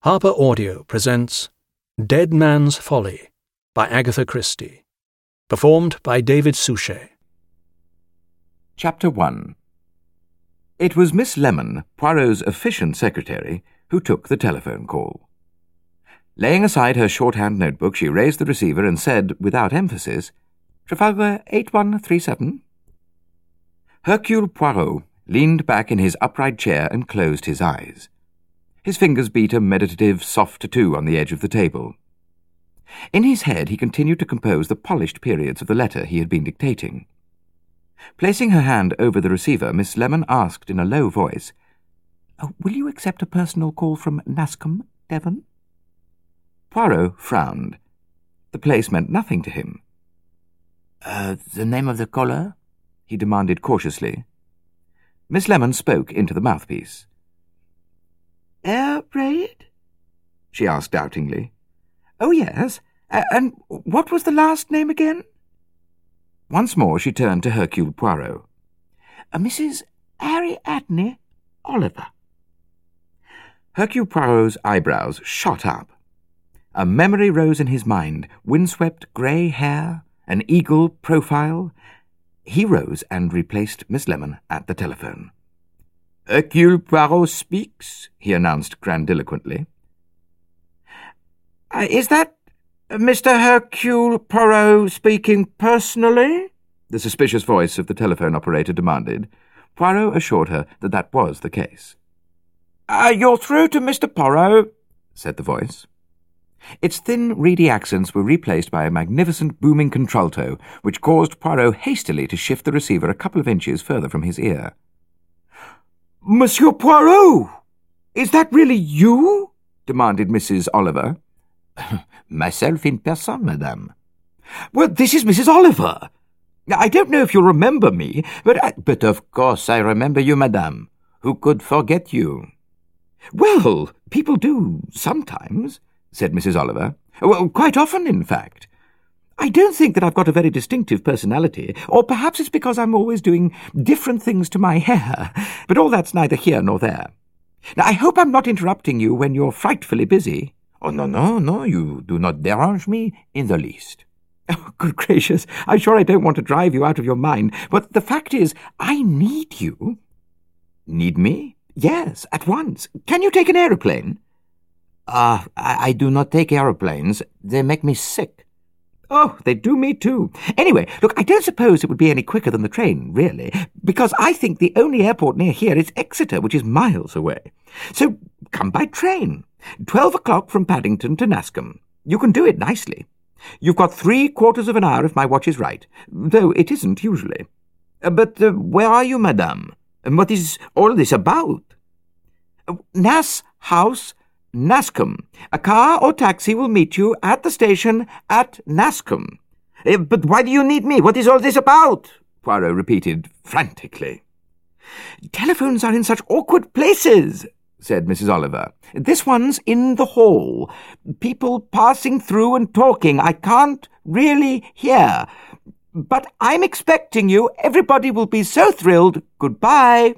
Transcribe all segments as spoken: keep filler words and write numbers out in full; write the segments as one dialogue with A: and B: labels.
A: Harper Audio presents Dead Man's Folly by Agatha Christie, performed by David Suchet.
B: Chapter one. It was Miss Lemon, Poirot's efficient secretary, who took the telephone call. Laying aside her shorthand notebook, she raised the receiver and said, without emphasis, "Trafalgar eight one three seven." Hercule Poirot leaned back in his upright chair and closed his eyes. His fingers beat a meditative soft tattoo on the edge of the table. In his head he continued to compose the polished periods of the letter he had been dictating. Placing her hand over the receiver, Miss Lemon asked in a low voice, "Oh, will you accept a personal call from Nascombe, Devon?" Poirot frowned. The place meant nothing to him. Uh, the name of the caller?" he demanded cautiously. Miss Lemon spoke into the mouthpiece. "Air Braid?" she asked doubtingly. "Oh, yes. Uh, and what was the last name again?" Once more she turned to Hercule Poirot. Uh, Missus Ariadne Oliver." Hercule Poirot's eyebrows shot up. A memory rose in his mind, windswept grey hair, an eagle profile. He rose and replaced Miss Lemon at the telephone. "Hercule Poirot speaks," he announced grandiloquently. Uh, "Is that Mister Hercule Poirot speaking personally?" the suspicious voice of the telephone operator demanded. Poirot assured her that that was the case. Uh, "You're through to Mister Poirot," said the voice. Its thin, reedy accents were replaced by a magnificent booming contralto, which caused Poirot hastily to shift the receiver a couple of inches further from his ear. "Monsieur Poirot! Is that really you?" demanded Missus Oliver. "Myself in person, madame." "Well, this is Missus Oliver. I don't know if you'll remember me, but I... But of course I remember you, madame. Who could forget you?" "Well, people do sometimes," said Missus Oliver. "Well, quite often, in fact. I don't think that I've got a very distinctive personality, or perhaps it's because I'm always doing different things to my hair, but all that's neither here nor there. Now, I hope I'm not interrupting you when you're frightfully busy." "Oh, no, no, no, you do not derange me in the least." "Oh, good gracious, I'm sure I don't want to drive you out of your mind, but the fact is, I need you." "Need me?" "Yes, at once. Can you take an aeroplane?" Ah, uh, I, I do not take aeroplanes. They make me sick." "Oh, they do me too. Anyway, look, I don't suppose it would be any quicker than the train, really, because I think the only airport near here is Exeter, which is miles away. So come by train. Twelve o'clock from Paddington to Nascombe. You can do it nicely. You've got three quarters of an hour if my watch is right, though it isn't usually. Uh, but uh, where are you, madame? And what is all this about?" Uh, Nas House, Nascombe. A car or taxi will meet you at the station at Nascombe." Uh, "But why do you need me? What is all this about?" Poirot repeated frantically. "Telephones are in such awkward places," said Missus Oliver. "This one's in the hall. People passing through and talking. I can't really hear. But I'm expecting you. Everybody will be so thrilled. Goodbye."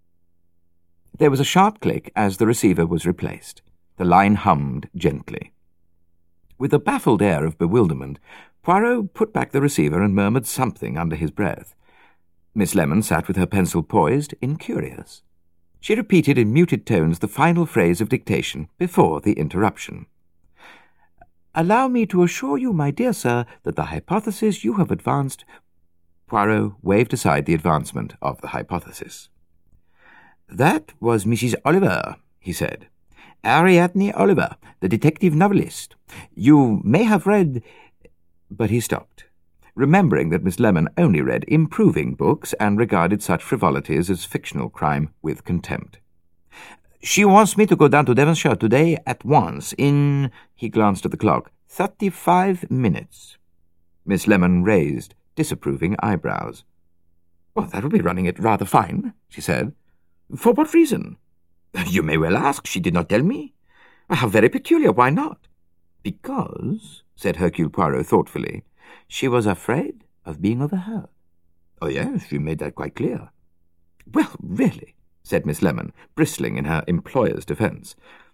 B: There was a sharp click as the receiver was replaced. The line hummed gently. With a baffled air of bewilderment, Poirot put back the receiver and murmured something under his breath. Miss Lemon sat with her pencil poised, incurious. She repeated in muted tones the final phrase of dictation before the interruption. "Allow me to assure you, my dear sir, that the hypothesis you have advanced—" Poirot waved aside the advancement of the hypothesis. "That was Missus Oliver," he said. "Ariadne Oliver, the detective novelist. You may have read—" But he stopped, remembering that Miss Lemon only read improving books and regarded such frivolities as fictional crime with contempt. "She wants me to go down to Devonshire today at once, in—" he glanced at the clock, "thirty-five minutes." Miss Lemon raised disapproving eyebrows. "Well, that'll be running it rather fine," she said. "For what reason?" "You may well ask. She did not tell me." "How very peculiar. Why not?" "Because," said Hercule Poirot thoughtfully, "she was afraid of being overheard." "Oh, yes, she made that quite clear." "Well, really," said Miss Lemon, bristling in her employer's defence.